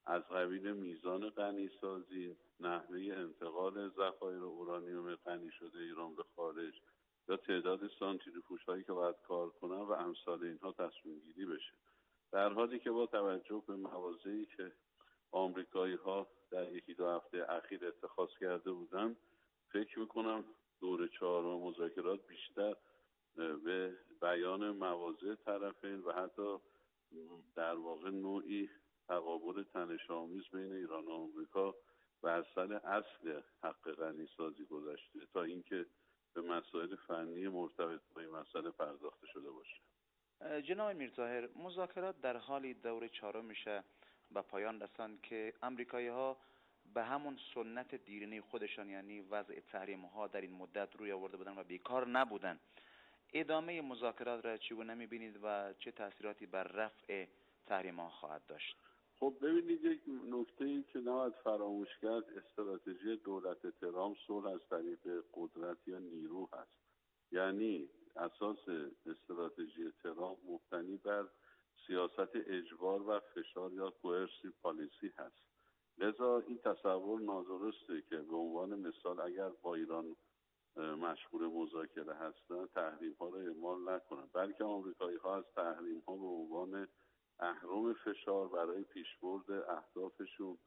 از قبیل میزان غنیسازی، نحوه انتقال ذخایر اورانیوم غنی شده ایران به خارج یا تعداد سانتریفوژهایی که باید کار کنن و امثال اینها تصمیم گیری بشه. در حالی که با توجه به مواضعی که آمریکایی‌ها در یکی دو هفته اخیر اتخاذ کرده بودن، فکر میکنم دور 4 مذاکرات بیشتر به بیان مواضع طرفین و حتی در واقع نوعی تقابل تنش‌آمیز بین ایران و آمریکا بر سر اصل حق غنی‌سازی گذشته تا اینکه به مسائل فنی مرتبط با این مسئله پرداخته شده باشه.
جناب میرطاهر، مذاکرات در حالی دور 4 میشه به پایان رساند که امریکایی‌ها به همون سنت دیرینه خودشان، یعنی وضع تحریم‌ها در این مدت روی آورده بودن و بیکار نبودن. ادامه مذاکرات را چگونه می‌بینید و چه تأثیراتی بر رفع تحریم‌ها خواهد داشت؟
خب ببینید، یک نکته‌ای که نباید فراموش کرد، استراتژی دولت ترامپ صلح از طریق قدرت یا نیرو هست. یعنی اساس استراتژی ترامپ مبتنی بر سیاست اجبار و فشار یا کوئرسیو پالیسی هست. لذا این تصور نادرسته که به عنوان مثال اگر با ایران مشغول مذاکره هستن تحریم‌ها را اعمال نکنن، بلکه آمریکایی‌ها از تحریم‌ها به عنوان اهرم فشار برای پیشبرد اهدافشون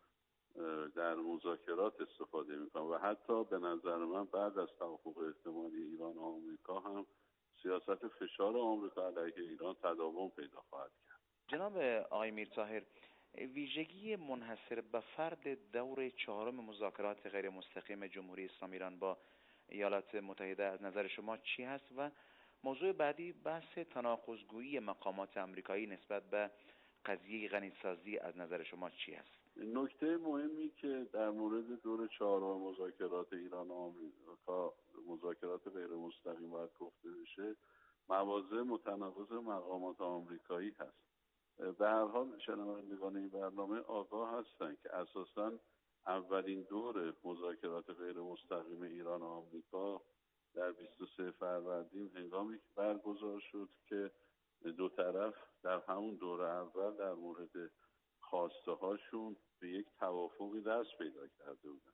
در مذاکرات استفاده میکنن و حتی به نظر من بعد از توافق احتمالی ایران و آمریکا هم سیاست فشار آمریکا علیه ایران تداوم پیدا خواهد کرد.
جناب آقای میرطاهر، ویژگی منحصر به فرد دور 4 مذاکرات غیر مستقیم جمهوری اسلامی ایران با ایالات متحده از نظر شما چی هست؟ و موضوع بعدی بحث تناقض‌گویی مقامات آمریکایی نسبت به قضیه غنیسازی از نظر شما چی هست؟
نکته مهمی که در مورد دور 4 مذاکرات ایران و آمریکا، مذاکرات غیر مستقیم باید گفته بشه، مواضع متناقض مقامات آمریکایی هست. به هر حال شنوندگان این برنامه آگاه هستند که اساساً اولین دور مذاکرات غیر مستقیم ایران و آمریکا در 23 فروردین هنگامی که برگزار شد که دو طرف در همون دور اول در مورد خواسته هاشون به یک توافقی دست پیدا کرده بودن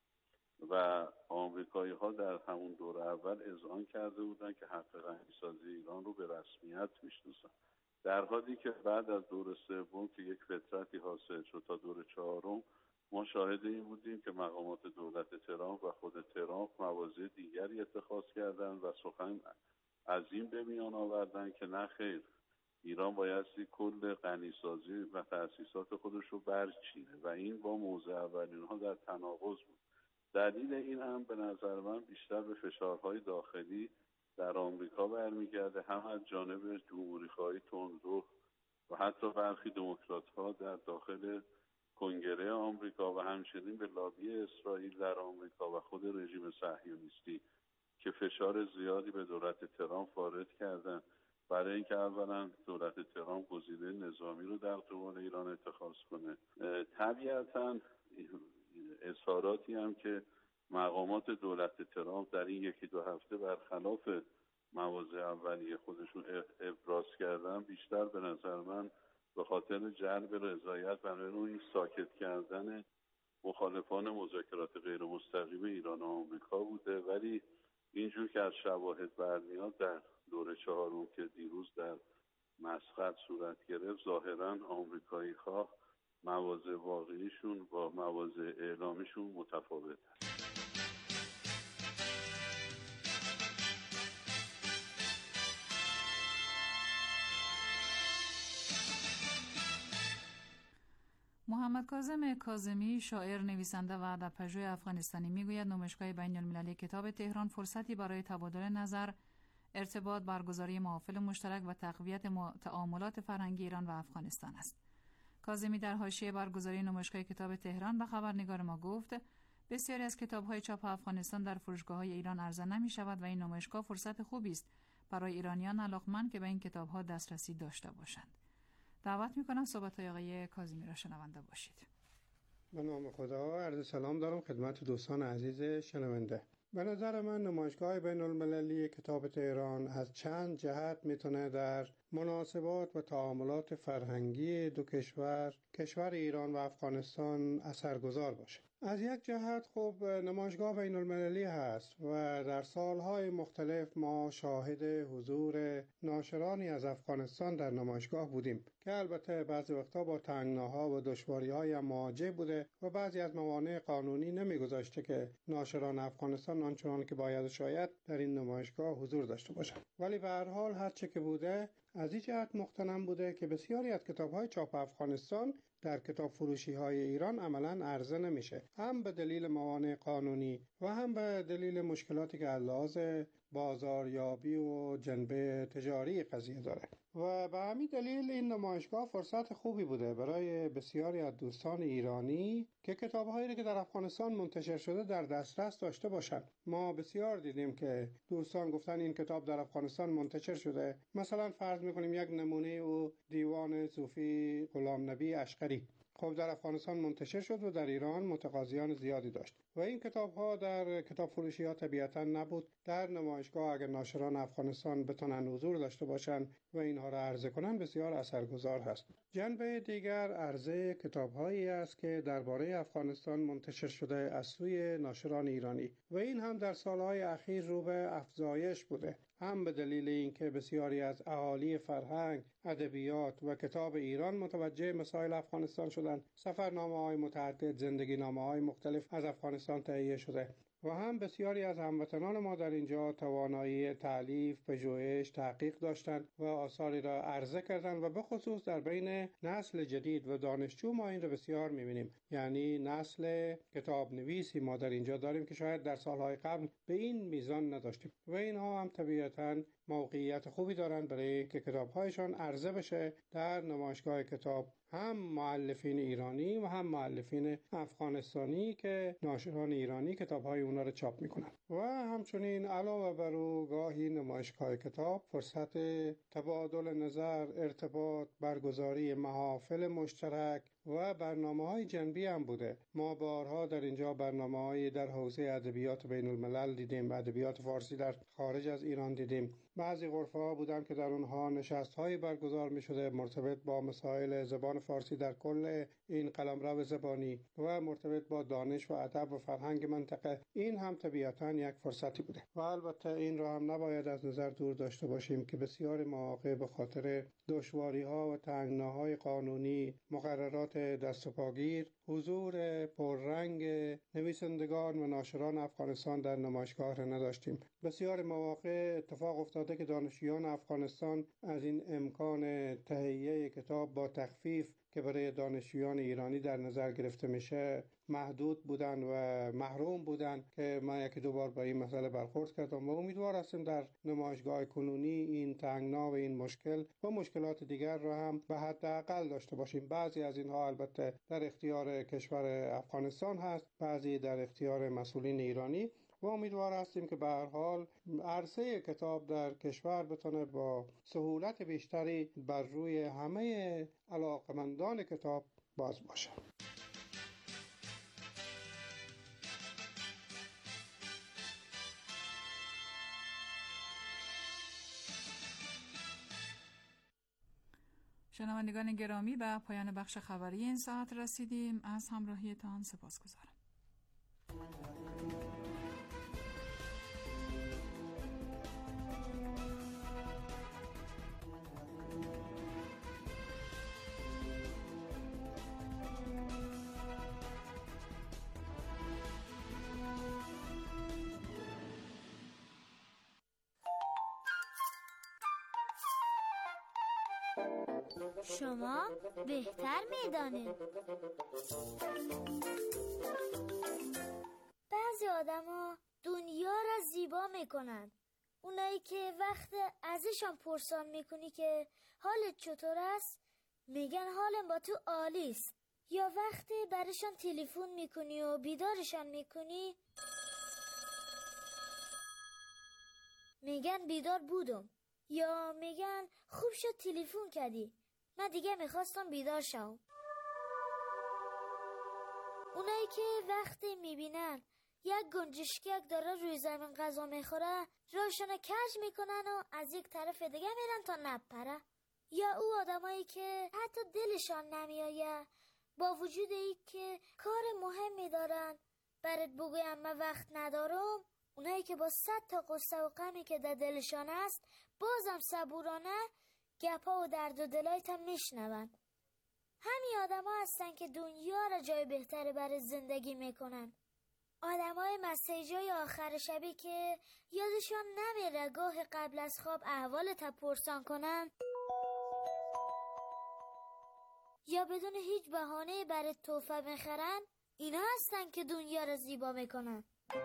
و آمریکایی ها در همون دور اول اذعان کرده بودن که حق غنیسازی ایران رو به رسمیت میشناسن، در حالی که بعد از دور سوم که یک فترتی حاصل شد تا دور 4 ما شاهد این بودیم که مقامات دولت ترامپ و خود ترامپ مواضع دیگری اتخاذ کردند و سخن از این به میان آوردن که نه خیر، ایران بایستی کل غنیسازی و تأسیسات خودش رو برچینه و این با موضع اولین ها در تناقض بود. دلیل این هم به نظر من بیشتر به فشارهای داخلی در آمریکا برمیگرده، هم از جانب جمهوری‌خواهی تندرو و حتی برخی دموکرات‌ها در داخل کنگره آمریکا و همچنین به لابی اسرائیل در آمریکا و خود رژیم صهیونیستی که فشار زیادی به دولت ترامپ وارد کردن برای اینکه اولا دولت ترامپ گزینه نظامی رو در قبال ایران اتخاذ کنه. طبیعتاً اظهاراتی هم که مقامات دولت ترامپ در این یکی دو هفته برخلاف مواضع اولیه خودشون ابراز کردن، بیشتر به نظر من به خاطر جلب رضایت برای روی ساکت کردن مخالفان مذاکرات غیر مستقیم ایران و آمریکا بوده. ولی اینجور که از شواهد برمیاد در دوره 4 که دیروز در مسقط صورت گرفت، ظاهراً آمریکایی‌ها مواضع واقعیشون با مواضع اعلامیشون متفاوت است.
محمد کاظم کاظمی، شاعر، نویسنده و ادب‌پژوه افغانستانی میگوید نمایشگاه بین‌المللی کتاب تهران فرصتی برای تبادل نظر، ارتباط، برگزاری محافل مشترک و تقویت تعاملات فرهنگی ایران و افغانستان است. کاظمی در حاشیه برگزاری نمایشگاه کتاب تهران به خبرنگار ما گفت بسیاری از کتاب‌های چاپ افغانستان در فروشگاه‌های ایران عرضه نمی‌شود و این نمایشگاه فرصت خوبی است برای ایرانیان علاقمند که به این کتاب‌ها دسترسی داشته باشند. دعوت می‌کنم صحبت‌های آقای کاظمی را شنونده باشید.
به نام خدا عرض سلام دارم خدمت دوستان عزیز شنونده. به نظر من نمایشگاه بین‌المللی کتاب تهران از چند جهت میتونه در
مناسبات و تعاملات فرهنگی دو کشور ایران و افغانستان اثرگذار باشه. از یک جهت خب نمایشگاه بین المللی هست و در سالهای مختلف ما شاهد حضور ناشرانی از افغانستان در نمایشگاه بودیم که البته بعضی وقتا با تنگناها و دشواری‌های مواجه بوده و بعضی از موانع قانونی نمیگذاشته که ناشران افغانستان آنچنان که باید و شاید در این نمایشگاه حضور داشته باشند. ولی به هر حال هر چه که بوده از این جهت مغتنم بوده که بسیاری از کتاب‌های چاپ افغانستان در کتاب فروشی‌های ایران عملاً عرضه نمیشه، هم به دلیل موانع قانونی و هم به دلیل مشکلاتی که لحاظ بازاریابی و جنبه تجاری قضیه داره. و به همین دلیل این نمایشگاه فرصت خوبی بوده برای بسیاری از دوستان ایرانی که کتاب‌هایی که در افغانستان منتشر شده در دسترس داشته باشند. ما بسیار دیدیم که دوستان گفتن این کتاب در افغانستان منتشر شده. مثلا فرض می‌کنیم یک نمونه او دیوان صوفی غلام نبی اشقری خب در افغانستان منتشر شد و در ایران متقاضیان زیادی داشت و این کتاب‌ها در کتاب فروشی‌ها طبیعتاً نبود. در نمایشگاه اگر ناشران افغانستان بتونن حضور داشته باشن و اینها را عرضه کنن بسیار اثرگذار هست. جنبه دیگر عرضه کتاب‌هایی است که درباره افغانستان منتشر شده از سوی ناشران ایرانی و این هم در سالهای اخیر رو به افزایش بوده، هم به دلیل اینکه بسیاری از اهالی فرهنگ، ادبیات و کتاب ایران متوجه مسائل افغانستان شدند. سفرنامه‌های متعدد، زندگینامه‌های مختلف از افغانستان تهیه شده و هم بسیاری از هموطنان ما در اینجا توانایی تألیف، پژوهش، تحقیق داشتند و آثاری را عرضه کردند و به خصوص در بین نسل جدید و دانشجو ما این را بسیار می‌بینیم. یعنی نسل کتاب نویسی ما در اینجا داریم که شاید در سالهای قبل به این میزان نداشتیم و اینها هم طبیعتاً موقعیت خوبی دارند برای که کتاب‌هایشان عرضه بشه در نمایشگاه کتاب، هم مؤلفین ایرانی و هم مؤلفین افغانستانی که ناشران ایرانی کتاب‌های اونا رو چاپ می‌کنند. و همچنین علاوه بر او گاهی نمایشگاه کتاب فرصت تبادل نظر، ارتباط، برگزاری محافل مشترک و برنامه‌های جنبی هم بوده. ما بارها در اینجا برنامه‌های در حوزه ادبیات بین الملل دیدیم، ادبیات فارسی در خارج از ایران دیدیم. بعضی غرفه‌ها بودن که در اونها نشست‌های برگزار می‌شده مرتبط با مسائل زبان فارسی در کل این قلمرو زبانی و مرتبط با دانش و ادب و فرهنگ منطقه. این هم طبیعتاً یک فرصتی بوده. و البته این را هم نباید از نظر دور داشته باشیم که بسیار مواقع به خاطر دشواری‌ها و تنگناهای قانونی، مقررات دست و پاگیر، حضور پررنگ نویسندگان و ناشران افغانستان در نمایشگاه را نداشتیم. بسیار مواقع اتفاق افتاده که دانشجویان افغانستان از این امکان تهیه کتاب با تخفیف که برای دانشجویان ایرانی در نظر گرفته میشه محدود بودن و محروم بودن که من یکی دو بار با این مسئله برخورد کردم و امیدوار هستم در نمایشگاه کنونی این تنگنا و این مشکل و مشکلات دیگر را هم به حداقل داشته باشیم. بعضی از اینها البته در اختیار کشور افغانستان هست، بعضی در اختیار مسئولین ایرانی و امیدوار هستیم که به هر حال عرصه کتاب در کشور بتونه با سهولت بیشتری بر روی همه علاقمندان کتاب باز باشه.
شنوندگان گرامی، به پایان بخش خبری این ساعت رسیدیم. از همراهیتان سپاسگزارم.
شما بهتر میدانید. بعضی آدما دنیا را زیبا میکنن. اونایی که وقت ازشان پرسان میکنی که حالت چطور است میگن حالم با تو عالی است. یا وقتی برشان تلفن میکنی و بیدارشان میکنی میگن بیدار بودم. یا میگن خوب شد تلفن کردی، من دیگه میخواستم بیدار شم. اونایی که وقتی میبینن یک گنجشکک داره روی زمین غذا میخوره راشون کج میکنن و از یک طرف دیگه میرن تا نپره. یا او آدمایی که حتی دلشان نمیآید با وجود این که کار مهمی دارن برات بگویم من وقت ندارم، اونایی که با 100 تا قصه و غمی که در دلشان است بازم صبورانه گپا و درد و دلایت هم میشنون. همین آدم ها هستن که دنیا را جای بهتری برای زندگی میکنن. آدم های مسیجای آخر شبی که یادشان نمیره گاه قبل از خواب احوالت پرسان کنن یا بدون هیچ بهانه برای تحفه میخرن. اینا هستن که دنیا را زیبا میکنن.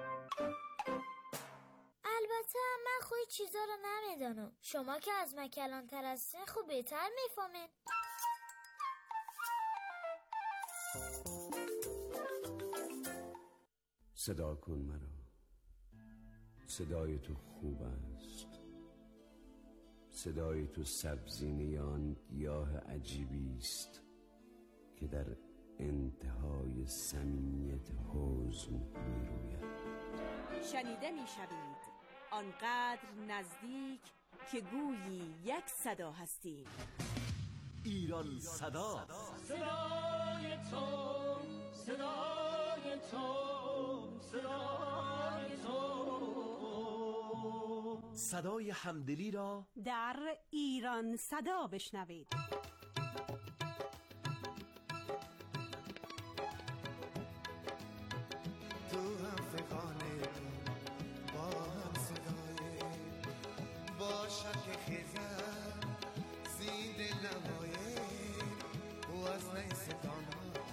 البته من خوی چیزا رو نمیدانم. شما که از من کلانتر هستین خوب بهتر میفهمین.
صدا کن مرا، صدای تو خوب است، صدای تو سبزینه آن گیاه عجیبی است که در انتهای صمیمیت حزن میروید.
شنیده میشوید آنقدر نزدیک که گویی یک صدا هستیم.
ایران صدا.
صدای تو، صدای تو، صدای تو.
صدای همدلی را
در ایران صدا بشنوید.
تو هم فقانه با هم صدای باشد که خیزم زید نمایه و از نیستان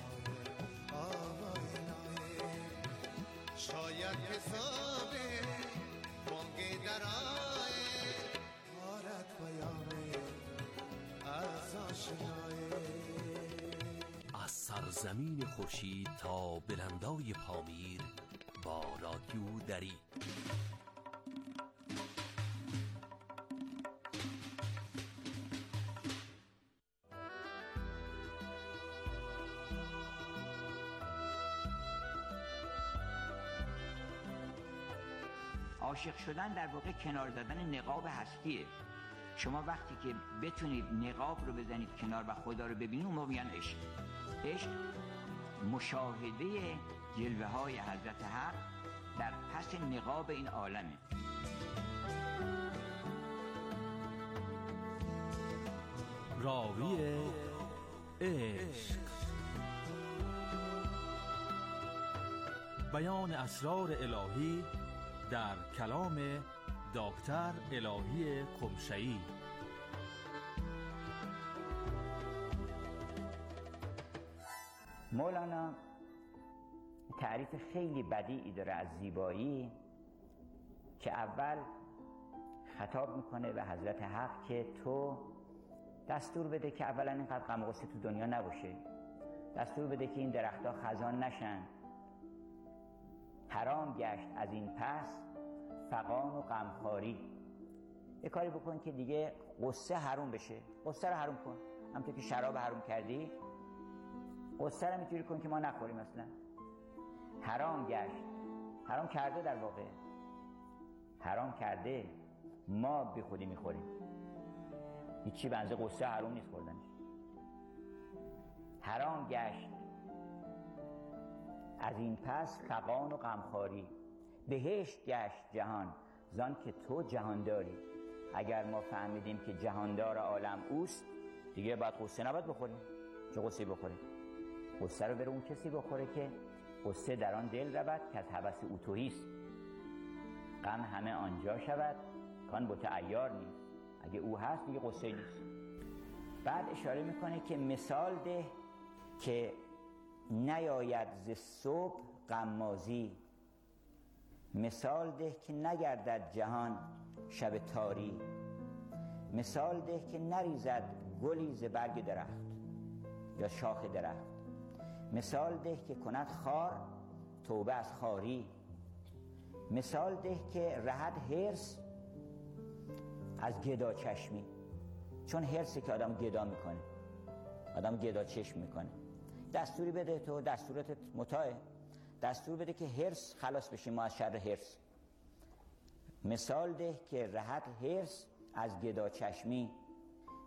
آوای نایه شاید حسابه بانگی درائه آرد پیامه از آشنایه.
از سرزمین خورشید تا بلندای پامیر با رادیو دری.
عاشق شدن در واقع کنار دادن نقاب هستیه. شما وقتی که بتونید نقاب رو بزنید کنار و خدا رو ببینید اون موقع میگن عشق. عشق مشاهده جلوه های حضرت حق در پس نقاب این عالمه.
راوی عشق، بیان اسرار الهی در کلام دکتر الهی قمشه‌ای.
مولانا تعریف خیلی بدیعی داره از زیبایی که اول خطاب میکنه به حضرت حق که تو دستور بده که اولا اینقدر غم و غصه تو دنیا نباشه، دستور بده که این درختها خزان نشن، حرام گشت از این پس فغان و غمخواری. یه کاری بکن که دیگه غصه حروم بشه، غصه رو حروم کن. همونطور که شراب حروم کردی غصه رو میتونی کن که ما نخوریم. اصلا حرام گشت، حرام کرده، در واقع حرام کرده، ما بی خودی میخوریم. هیچی بنزه غصه حروم نیست خوردنش. حرام گشت از این پس فغان و غمخواری، بهشت گشت جهان زان که تو جهان داری. اگر ما فهمیدیم که جهاندار عالم اوست دیگه باید غصه نباید بخوریم. چه غصه بخوریم؟ غصه رو بره اون کسی بخوره که غصه در آن دل رود که از هوس او توهیست. غم همه آنجا شود کان بت عیار نیست. اگه او هست دیگه غصه نیست. بعد اشاره میکنه که مثال ده که نیاید ز صبح غمازی، مثال ده که نگردد جهان شب تاری، مثال ده که نریزد گلی ز برگ درخت یا شاخ درخت، مثال ده که کند خار توبه از خاری، مثال ده که رهد حرص از گدا چشمی. چون حرصه که آدم گدا میکنه، آدم گدا چشم میکنه. دستوری بده، تو دستورت متاعه، دستور بده که حرص خلاص بشیم ما از شر حرص. مثال ده که رهد حرص از گدا چشمی،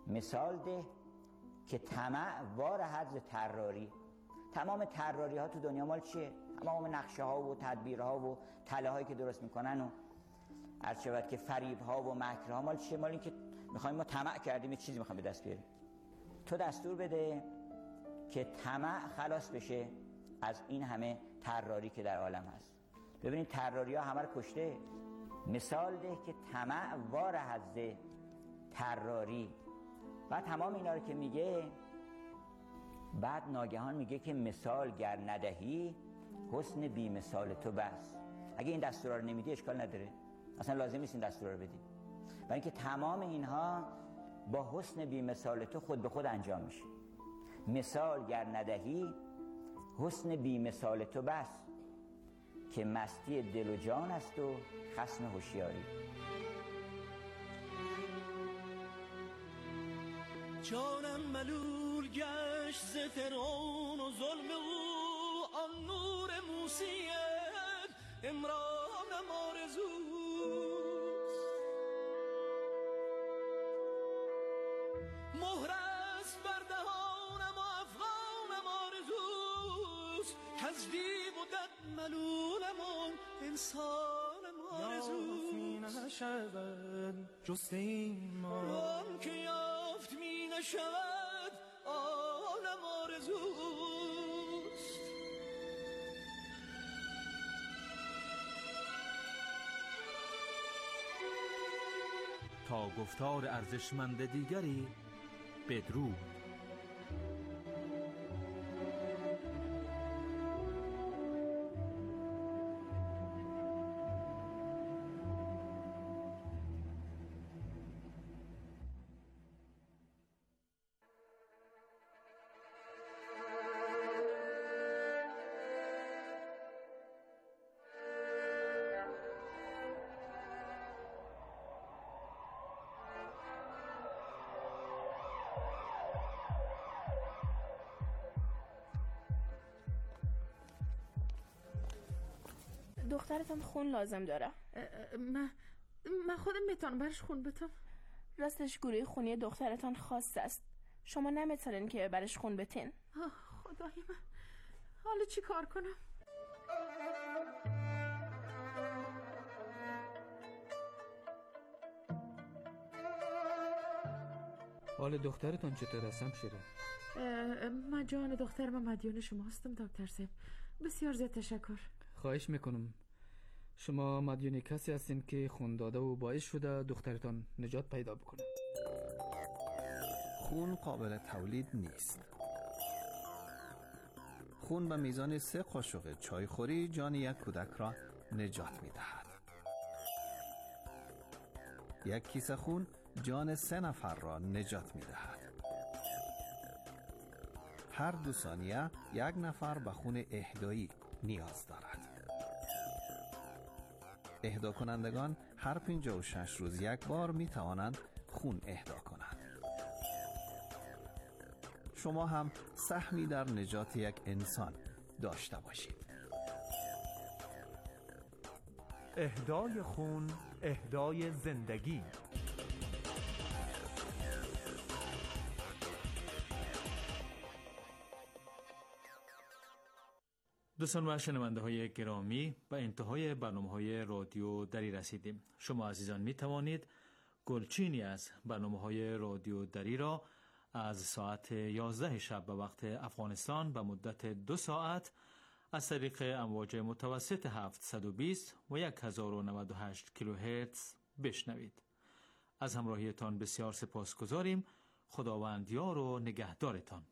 مثال ده که طمع وار حظ طراری. تمام طراری ها تو دنیا مال چیه؟ تمام نقشه ها و تدبیرها و تله هایی که درست میکنن و عرض شود که فریب ها و مکر ها مال چیه؟ مال این که میخوایم ما طمع کردیم یه چیزی میخوایم به دست بیاریم. تو دستور بده که طمع خلاص بشه از این همه طراری که در عالم هست. ببینید طراری ها همه رو کشته. مثال ده که طمع وار حظ طراری. بعد تمام اینا رو که میگه، بعد ناگهان میگه که مثال گر ندهی حسن بی مثال تو بس. اگه این دستورا رو نمیدی اشکال نداره، اصلا لازم نیست این دستورا رو بدی، برای اینکه تمام اینها با حسن بی مثال تو خود به خود انجام میشه. مثال گر ندهی حسن بی مثال تو بس، که مستی دل و جان است و خصم هوشیاری.
جانم ملول گشت ز فرعون و ظلم او، آن نور موسیت امرانم آرزوست. مهر است بر دهانم و افغانم آرزوست، کز دیو و دد ملولم و انسانم آرزوست. یافت می نشود جست این ما، آن که یافت می نشود عالم آرزوست.
تا گفتار ارزشمند دیگری بدرود.
دخترتان خون لازم داره.
من خودم میتونم برش خون بتم.
راستش گروه خونی دخترتان خاص است. شما نمیتونین که برش خون بتین.
خدای من، حالا چی کار کنم؟
حال دخترتان چطور است همشیره؟
من جان دخترم مدیون شما هستم دکتر صاحب. بسیار زیاد تشکر.
خواهش میکنم. شما مدیون کسی هستین که خون داده و باعث شده دخترتان نجات پیدا بکنه.
خون قابل تولید نیست. خون به میزان 3 قاشق چایخوری جان یک کودک را نجات میدهد. یک کیسه خون جان 3 نفر را نجات میدهد. هر 2 ثانیه 1 نفر به خون اهدایی نیاز دارد. اهدا کنندگان هر 56 روز 1 بار می توانند خون اهدا کنند. شما هم سهمی در نجات یک انسان داشته باشید.
اهدای خون، اهدای زندگی. دوستان و شنونده های گرامی، به انتهای برنامه‌های رادیو دری رسیدیم. شما عزیزان می توانید گلچینی از برنامه‌های رادیو دری را از ساعت 11 شب به وقت افغانستان به مدت 2 ساعت از طریق امواج متوسط 720 و 1098 کیلوهرتز بشنوید. از همراهیتان بسیار سپاسگزاریم. خداوند یار و نگهدارتان.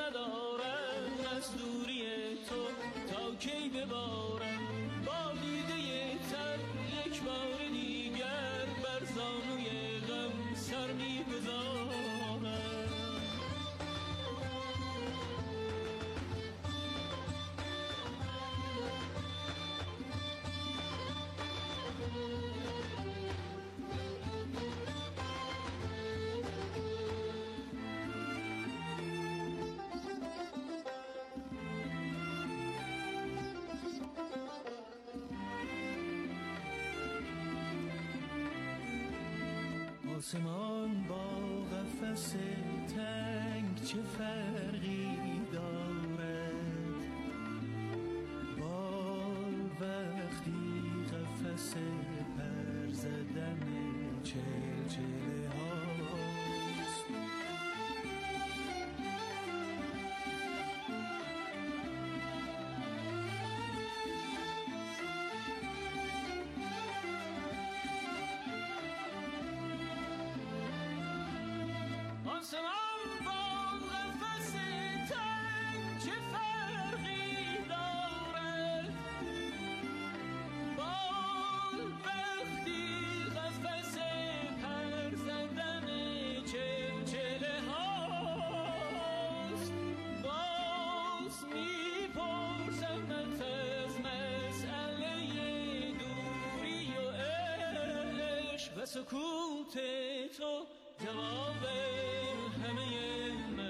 ندارم از دوری تو تا کی ببارم با دیده تر یک بار دیگر بر زانوی غم سر می‌گذارم. آسمان با قفس تنگ چه فرقی دارد؟ بال وقتی قفس پر زدن چلچله هاست. آسمان با قفس تنگ چه فرقی دارد؟ بال وقتی قفس پر زدن چلچله هاست. باز میپرسمت از مسئله دوری و عشق و سکوت تو جواب همه